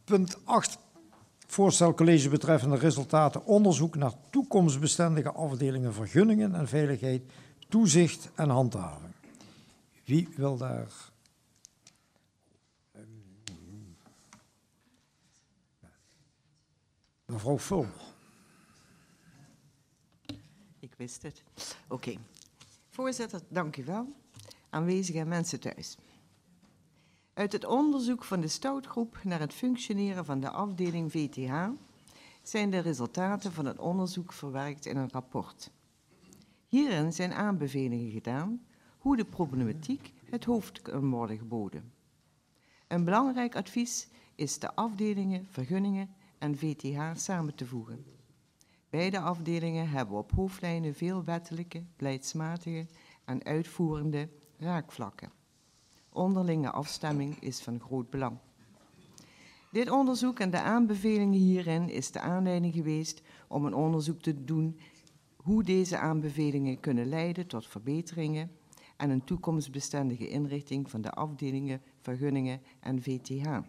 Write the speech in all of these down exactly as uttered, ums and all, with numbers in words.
punt acht. Voorstel college betreffende resultaten onderzoek naar toekomstbestendige afdelingen vergunningen en veiligheid, toezicht en handhaving. Wie wil daar? Mevrouw Vul. Ik wist het. Oké. Okay. Voorzitter, dank u wel. Aanwezige mensen thuis. Uit het onderzoek van de Stoutgroep naar het functioneren van de afdeling V T H zijn de resultaten van het onderzoek verwerkt in een rapport. Hierin zijn aanbevelingen gedaan hoe de problematiek het hoofd kan worden geboden. Een belangrijk advies is de afdelingen, vergunningen en V T H samen te voegen. Beide afdelingen hebben op hoofdlijnen veel wettelijke, beleidsmatige en uitvoerende raakvlakken. Onderlinge afstemming is van groot belang. Dit onderzoek en de aanbevelingen hierin is de aanleiding geweest om een onderzoek te doen hoe deze aanbevelingen kunnen leiden tot verbeteringen en een toekomstbestendige inrichting van de afdelingen, vergunningen en V T H.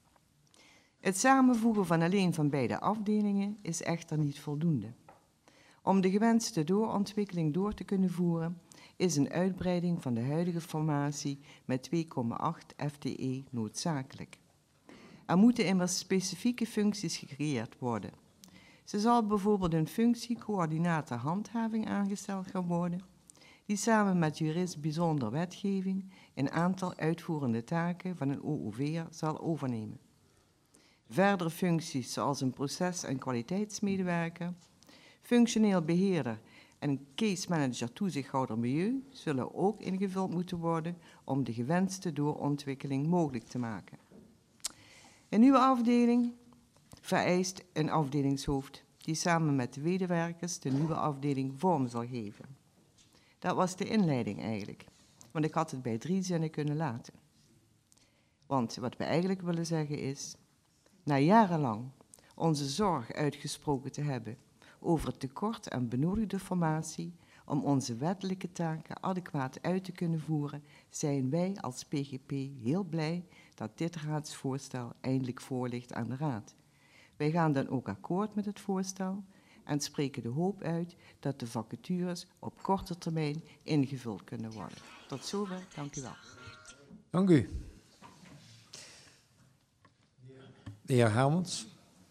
Het samenvoegen van alleen van beide afdelingen is echter niet voldoende. Om de gewenste doorontwikkeling door te kunnen voeren, is een uitbreiding van de huidige formatie met twee komma acht F T E noodzakelijk. Er moeten immers specifieke functies gecreëerd worden. Zo zal bijvoorbeeld een functie coördinator handhaving aangesteld gaan worden, die samen met jurist bijzonder wetgeving een aantal uitvoerende taken van een O O V'er zal overnemen. Verdere functies zoals een proces- en kwaliteitsmedewerker, functioneel beheerder en case manager toezichthouder milieu zullen ook ingevuld moeten worden om de gewenste doorontwikkeling mogelijk te maken. Een nieuwe afdeling vereist een afdelingshoofd die samen met de medewerkers de nieuwe afdeling vorm zal geven. Dat was de inleiding eigenlijk, want ik had het bij drie zinnen kunnen laten. Want wat we eigenlijk willen zeggen is, na jarenlang onze zorg uitgesproken te hebben over het tekort aan benodigde formatie om onze wettelijke taken adequaat uit te kunnen voeren, zijn wij als P G P heel blij dat dit raadsvoorstel eindelijk voorligt aan de Raad. Wij gaan dan ook akkoord met het voorstel en spreken de hoop uit dat de vacatures op korte termijn ingevuld kunnen worden. Tot zover, dank u wel. Dank u. De heer Hermans.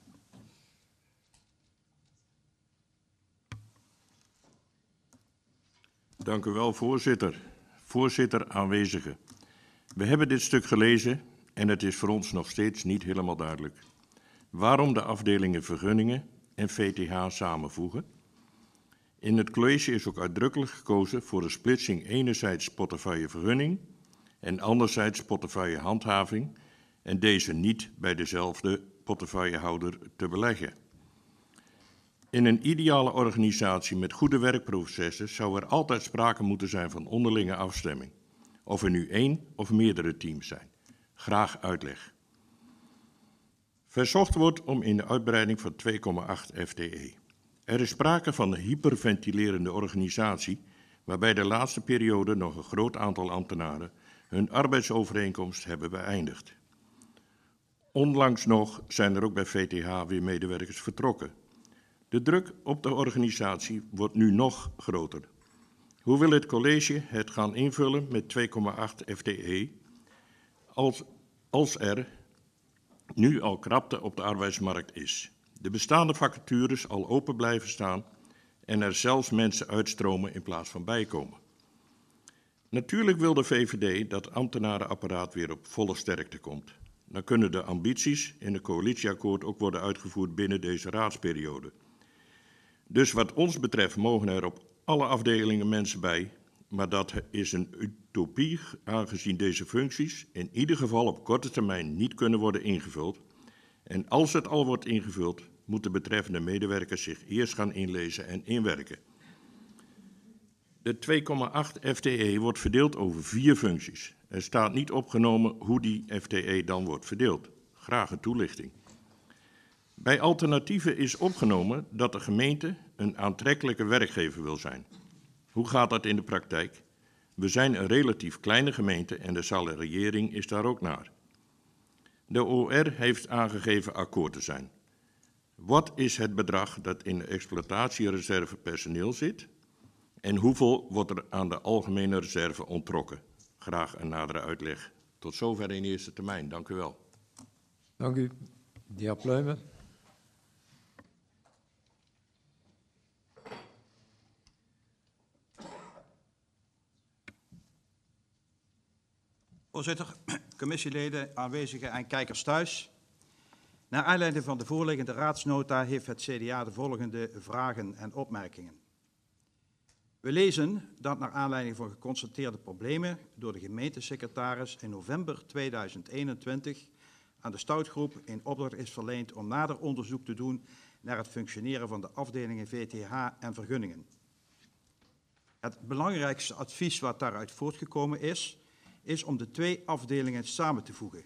Dank u wel, voorzitter. Voorzitter, aanwezigen. We hebben dit stuk gelezen en het is voor ons nog steeds niet helemaal duidelijk. Waarom de afdelingen vergunningen en V T H samenvoegen? In het college is ook uitdrukkelijk gekozen voor de splitsing enerzijds portefeuille vergunning en anderzijds portefeuille handhaving en deze niet bij dezelfde portefeuillehouder te beleggen. In een ideale organisatie met goede werkprocessen zou er altijd sprake moeten zijn van onderlinge afstemming. Of er nu één of meerdere teams zijn. Graag uitleg. Verzocht wordt om in de uitbreiding van twee komma acht F T E. Er is sprake van een hyperventilerende organisatie, waarbij de laatste periode nog een groot aantal ambtenaren hun arbeidsovereenkomst hebben beëindigd. Onlangs nog zijn er ook bij V T H weer medewerkers vertrokken. De druk op de organisatie wordt nu nog groter. Hoe wil het college het gaan invullen met twee komma acht F T E als, als er nu al krapte op de arbeidsmarkt is? De bestaande vacatures al open blijven staan en er zelfs mensen uitstromen in plaats van bijkomen. Natuurlijk wil de V V D dat het ambtenarenapparaat weer op volle sterkte komt. Dan kunnen de ambities in het coalitieakkoord ook worden uitgevoerd binnen deze raadsperiode. Dus wat ons betreft mogen er op alle afdelingen mensen bij, maar dat is een utopie aangezien deze functies in ieder geval op korte termijn niet kunnen worden ingevuld. En als het al wordt ingevuld, moeten betreffende medewerkers zich eerst gaan inlezen en inwerken. De twee komma acht F T E wordt verdeeld over vier functies. Er staat niet opgenomen hoe die F T E dan wordt verdeeld. Graag een toelichting. Bij alternatieven is opgenomen dat de gemeente een aantrekkelijke werkgever wil zijn. Hoe gaat dat in de praktijk? We zijn een relatief kleine gemeente en de salariëring is daar ook naar. De O R heeft aangegeven akkoord te zijn. Wat is het bedrag dat in de exploitatiereserve personeel zit? En hoeveel wordt er aan de algemene reserve onttrokken? Graag een nadere uitleg. Tot zover in eerste termijn. Dank u wel. Dank u. De heer Pluijmen. Voorzitter, commissieleden, aanwezigen en kijkers thuis. Naar aanleiding van de voorliggende raadsnota heeft het C D A de volgende vragen en opmerkingen. We lezen dat naar aanleiding van geconstateerde problemen door de gemeentesecretaris in november tweeduizend eenentwintig aan de Stoutgroep in opdracht is verleend om nader onderzoek te doen naar het functioneren van de afdelingen V T H en vergunningen. Het belangrijkste advies wat daaruit voortgekomen is, is om de twee afdelingen samen te voegen.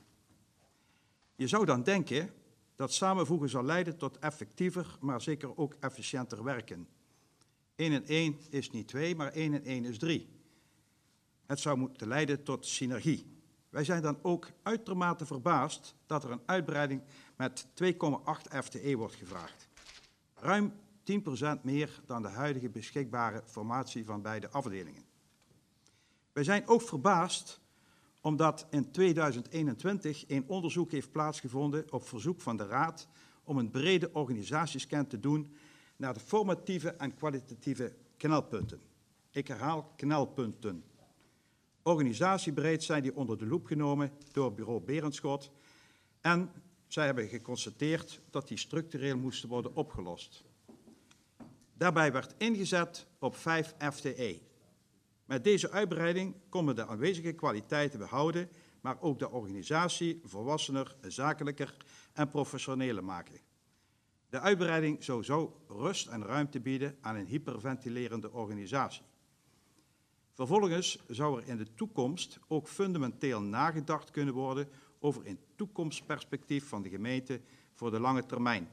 Je zou dan denken dat samenvoegen zal leiden tot effectiever, maar zeker ook efficiënter werken. één en één is niet twee, maar één en één is drie. Het zou moeten leiden tot synergie. Wij zijn dan ook uitermate verbaasd dat er een uitbreiding met twee komma acht F T E wordt gevraagd. Ruim tien procent meer dan de huidige beschikbare formatie van beide afdelingen. Wij zijn ook verbaasd omdat in tweeduizend eenentwintig een onderzoek heeft plaatsgevonden op verzoek van de Raad om een brede organisatiescan te doen naar de formatieve en kwalitatieve knelpunten. Ik herhaal knelpunten. Organisatiebreed zijn die onder de loep genomen door bureau Berenschot en zij hebben geconstateerd dat die structureel moesten worden opgelost. Daarbij werd ingezet op vijf F T E. Met deze uitbreiding komen de aanwezige kwaliteiten behouden, maar ook de organisatie volwassener, zakelijker en professioneler maken. De uitbreiding zou zo rust en ruimte bieden aan een hyperventilerende organisatie. Vervolgens zou er in de toekomst ook fundamenteel nagedacht kunnen worden over een toekomstperspectief van de gemeente voor de lange termijn.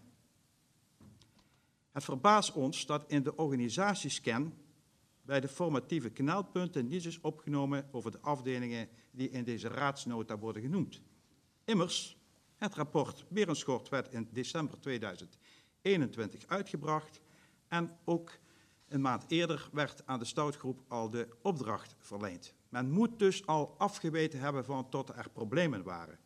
Het verbaast ons dat in de organisatiescan bij de formatieve knelpunten niets is opgenomen over de afdelingen die in deze raadsnota worden genoemd. Immers, het rapport Berenschot werd in december tweeduizend eenentwintig uitgebracht en ook een maand eerder werd aan de Stoutgroep al de opdracht verleend. Men moet dus al afgeweten hebben van tot er problemen waren,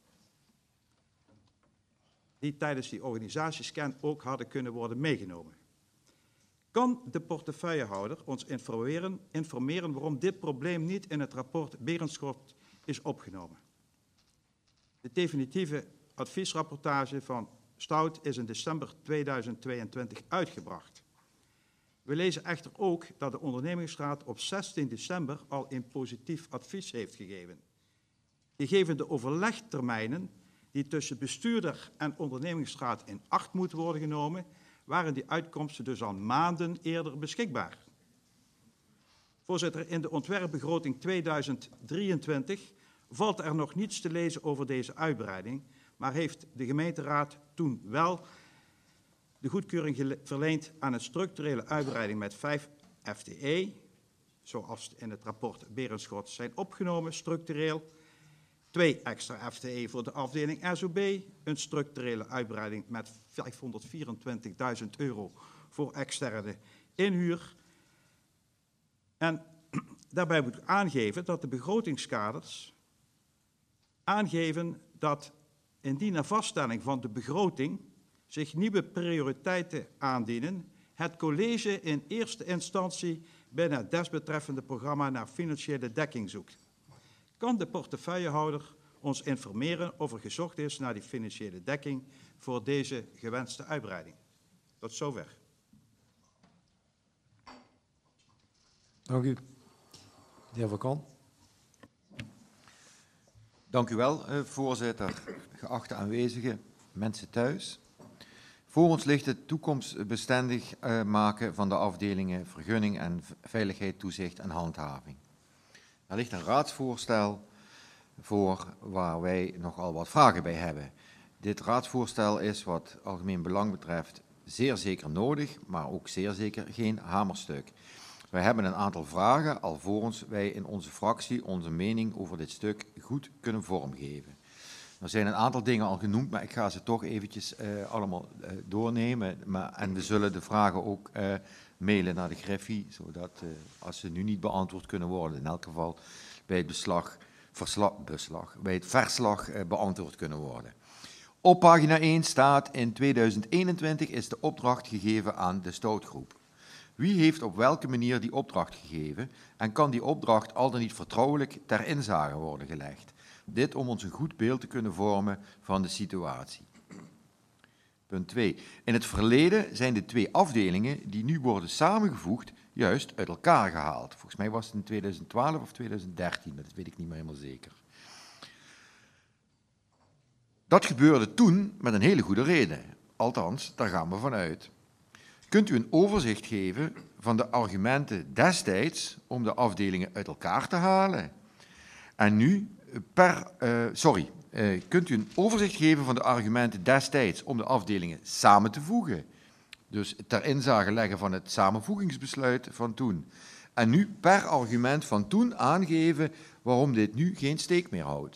die tijdens die organisatiescan ook hadden kunnen worden meegenomen. Kan de portefeuillehouder ons informeren, informeren waarom dit probleem niet in het rapport Berenschot is opgenomen? De definitieve adviesrapportage van Stout is in december tweeduizend tweeëntwintig uitgebracht. We lezen echter ook dat de ondernemingsraad op zestien december al een positief advies heeft gegeven. Gegeven de overlegtermijnen die tussen bestuurder en ondernemingsraad in acht moeten worden genomen, waren die uitkomsten dus al maanden eerder beschikbaar. Voorzitter, in de ontwerpbegroting tweeduizend drieëntwintig valt er nog niets te lezen over deze uitbreiding, maar heeft de gemeenteraad toen wel de goedkeuring verleend aan een structurele uitbreiding met vijf F T E, zoals in het rapport Berenschot zijn opgenomen, structureel. Twee extra F T E voor de afdeling S O B, een structurele uitbreiding met vijfhonderdvierentwintigduizend euro voor externe inhuur. En daarbij moet ik aangeven dat de begrotingskaders aangeven dat indien na vaststelling van de begroting zich nieuwe prioriteiten aandienen, het college in eerste instantie binnen het desbetreffende programma naar financiële dekking zoekt. Kan de portefeuillehouder ons informeren of er gezocht is naar die financiële dekking voor deze gewenste uitbreiding? Tot zover. Dank u. De heer Van Kan. Dank u wel, uh, voorzitter. Geachte aanwezigen, mensen thuis. Voor ons ligt het toekomstbestendig uh, maken van de afdelingen vergunning en veiligheid, toezicht en handhaving. Er ligt een raadsvoorstel voor waar wij nogal wat vragen bij hebben. Dit raadsvoorstel is wat algemeen belang betreft zeer zeker nodig, maar ook zeer zeker geen hamerstuk. Wij hebben een aantal vragen alvorens wij in onze fractie onze mening over dit stuk goed kunnen vormgeven. Er zijn een aantal dingen al genoemd, maar ik ga ze toch eventjes uh, allemaal uh, doornemen. Maar, en we zullen de vragen ook uh, mailen naar de Griffie, zodat uh, als ze nu niet beantwoord kunnen worden, in elk geval bij het beslag, versla, beslag, bij het verslag uh, beantwoord kunnen worden. Op pagina één staat: in tweeduizend eenentwintig is de opdracht gegeven aan de stoutgroep. Wie heeft op welke manier die opdracht gegeven en kan die opdracht al dan niet vertrouwelijk ter inzage worden gelegd? Dit om ons een goed beeld te kunnen vormen van de situatie. Punt twee. In het verleden zijn de twee afdelingen die nu worden samengevoegd juist uit elkaar gehaald. Volgens mij was het in tweeduizend twaalf of tweeduizend dertien, dat weet ik niet meer helemaal zeker. Dat gebeurde toen met een hele goede reden. Althans, daar gaan we vanuit. Kunt u een overzicht geven van de argumenten destijds om de afdelingen uit elkaar te halen? En nu per, uh, sorry, uh, kunt u een overzicht geven van de argumenten destijds om de afdelingen samen te voegen? Dus ter inzage leggen van het samenvoegingsbesluit van toen. En nu per argument van toen aangeven waarom dit nu geen steek meer houdt.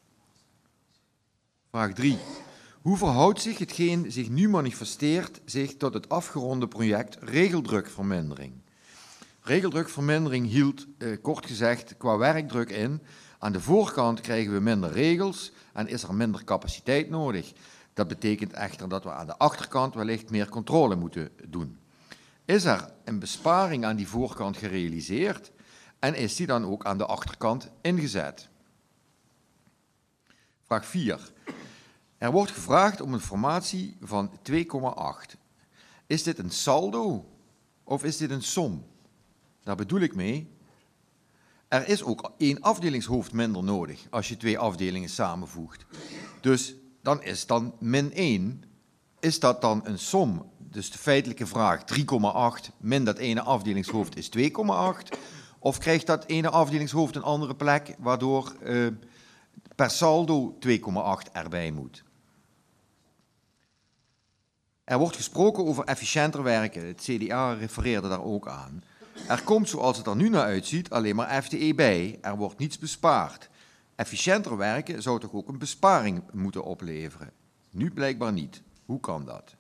Vraag drie. Hoe verhoudt zich hetgeen zich nu manifesteert zich tot het afgeronde project regeldrukvermindering? Regeldrukvermindering hield, eh, kort gezegd, qua werkdruk in: aan de voorkant krijgen we minder regels en is er minder capaciteit nodig. Dat betekent echter dat we aan de achterkant wellicht meer controle moeten doen. Is er een besparing aan die voorkant gerealiseerd en is die dan ook aan de achterkant ingezet? Vraag vier. Er wordt gevraagd om een formatie van twee komma acht. Is dit een saldo of is dit een som? Daar bedoel ik mee: er is ook één afdelingshoofd minder nodig als je twee afdelingen samenvoegt. Dus dan is dan min één. Is dat dan een som? Dus de feitelijke vraag drie komma acht min dat ene afdelingshoofd is twee komma acht. Of krijgt dat ene afdelingshoofd een andere plek, waardoor uh, per saldo twee komma acht erbij moet? Er wordt gesproken over efficiënter werken. Het C D A refereerde daar ook aan. Er komt, zoals het er nu naar uitziet, alleen maar F T E bij. Er wordt niets bespaard. Efficiënter werken zou toch ook een besparing moeten opleveren? Nu blijkbaar niet. Hoe kan dat?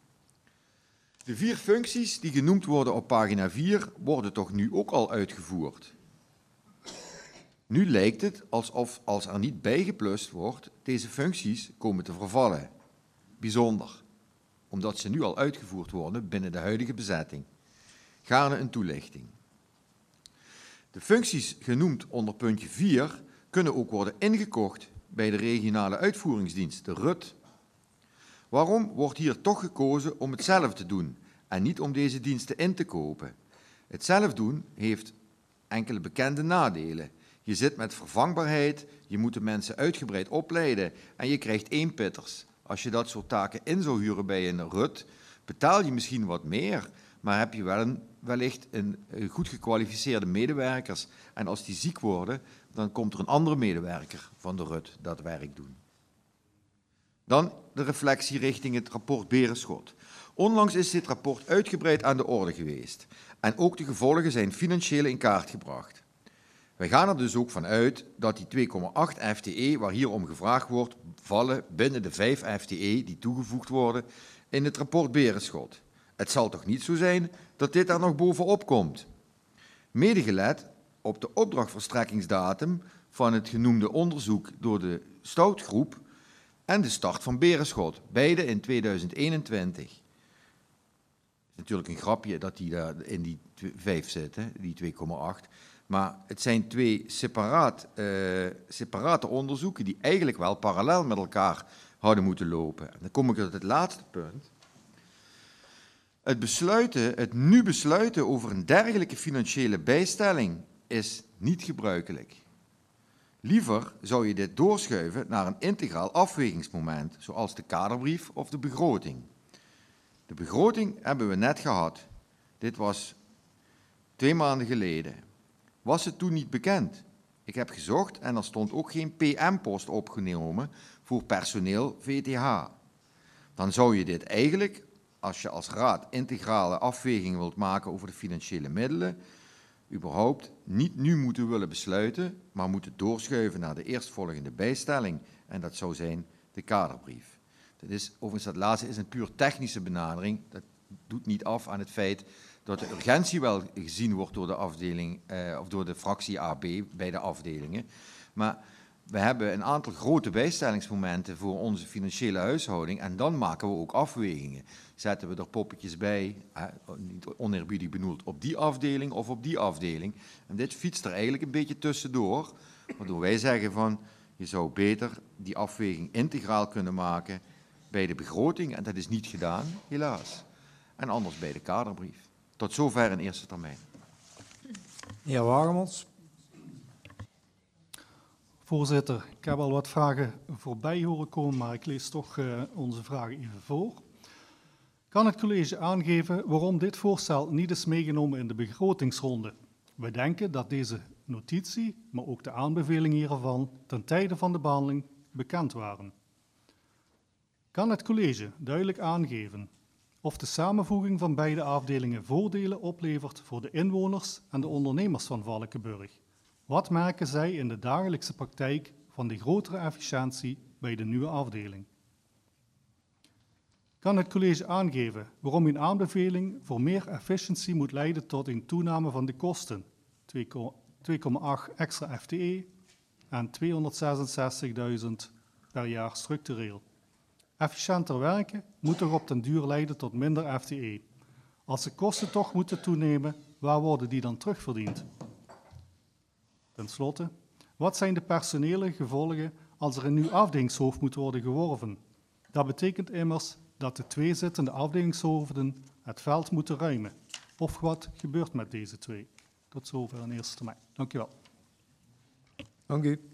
De vier functies die genoemd worden op pagina vier worden toch nu ook al uitgevoerd? Nu lijkt het alsof, als er niet bijgeplust wordt, deze functies komen te vervallen. Bijzonder, omdat ze nu al uitgevoerd worden binnen de huidige bezetting. Gaarne een toelichting. De functies genoemd onder puntje vier kunnen ook worden ingekocht bij de regionale uitvoeringsdienst, de R U T. Waarom wordt hier toch gekozen om het zelf te doen en niet om deze diensten in te kopen? Het zelf doen heeft enkele bekende nadelen. Je zit met vervangbaarheid, je moet de mensen uitgebreid opleiden en je krijgt eenpitters. Als je dat soort taken in zou huren bij een R U T, betaal je misschien wat meer, maar heb je wel een, wellicht een goed gekwalificeerde medewerkers. En als die ziek worden, dan komt er een andere medewerker van de R U T dat werk doen. Dan de reflectie richting het rapport Berenschot. Onlangs is dit rapport uitgebreid aan de orde geweest. En ook de gevolgen zijn financieel in kaart gebracht. Wij gaan er dus ook van uit dat die twee komma acht F T E, waar hier om gevraagd wordt, vallen binnen de vijf F T E die toegevoegd worden in het rapport Berenschot. Het zal toch niet zo zijn dat dit er nog bovenop komt? Mede gelet op de opdrachtverstrekkingsdatum van het genoemde onderzoek door de stoutgroep en de start van Berenschot, beide in tweeduizend eenentwintig. Het is natuurlijk een grapje dat die daar in die vijf zitten, die twee komma acht. Maar het zijn twee separaat, uh, separate onderzoeken die eigenlijk wel parallel met elkaar hadden moeten lopen. En dan kom ik tot het laatste punt. Het besluiten, het nu besluiten over een dergelijke financiële bijstelling is niet gebruikelijk. Liever zou je dit doorschuiven naar een integraal afwegingsmoment, zoals de kaderbrief of de begroting. De begroting hebben we net gehad. Dit was twee maanden geleden. Was het toen niet bekend? Ik heb gezocht en er stond ook geen P M-post opgenomen voor personeel V T H. Dan zou je dit eigenlijk, als je als raad integrale afwegingen wilt maken over de financiële middelen, überhaupt niet nu moeten willen besluiten, maar moeten doorschuiven naar de eerstvolgende bijstelling. En dat zou zijn de kaderbrief. Dat is, overigens, dat laatste is een puur technische benadering. Dat doet niet af aan het feit dat de urgentie wel gezien wordt door de afdeling, eh, of door de fractie A B bij de afdelingen. Maar we hebben een aantal grote bijstellingsmomenten voor onze financiële huishouding en dan maken we ook afwegingen. Zetten we er poppetjes bij, eh, niet oneerbiedig benoemd, op die afdeling of op die afdeling. En dit fietst er eigenlijk een beetje tussendoor, waardoor wij zeggen van, je zou beter die afweging integraal kunnen maken bij de begroting. En dat is niet gedaan, helaas. En anders bij de kaderbrief. Tot zover in eerste termijn. Heer Wagemans. Voorzitter, ik heb al wat vragen voorbij horen komen, maar ik lees toch uh, onze vragen even voor. Kan het college aangeven waarom dit voorstel niet is meegenomen in de begrotingsronde? We denken dat deze notitie, maar ook de aanbevelingen hiervan, ten tijde van de behandeling bekend waren. Kan het college duidelijk aangeven of de samenvoeging van beide afdelingen voordelen oplevert voor de inwoners en de ondernemers van Valkenburg? Wat merken zij in de dagelijkse praktijk van de grotere efficiëntie bij de nieuwe afdeling? Kan het college aangeven waarom een aanbeveling voor meer efficiëntie moet leiden tot een toename van de kosten, twee komma acht extra F T E en tweehonderdzesenzestigduizend per jaar structureel? Efficiënter werken moet toch op den duur leiden tot minder F T E. Als de kosten toch moeten toenemen, waar worden die dan terugverdiend? Ten slotte, wat zijn de personele gevolgen als er een nieuw afdelingshoofd moet worden geworven? Dat betekent immers dat de twee zittende afdelingshoofden het veld moeten ruimen. Of wat gebeurt met deze twee? Tot zover in eerste termijn. Dank u wel. Dank u.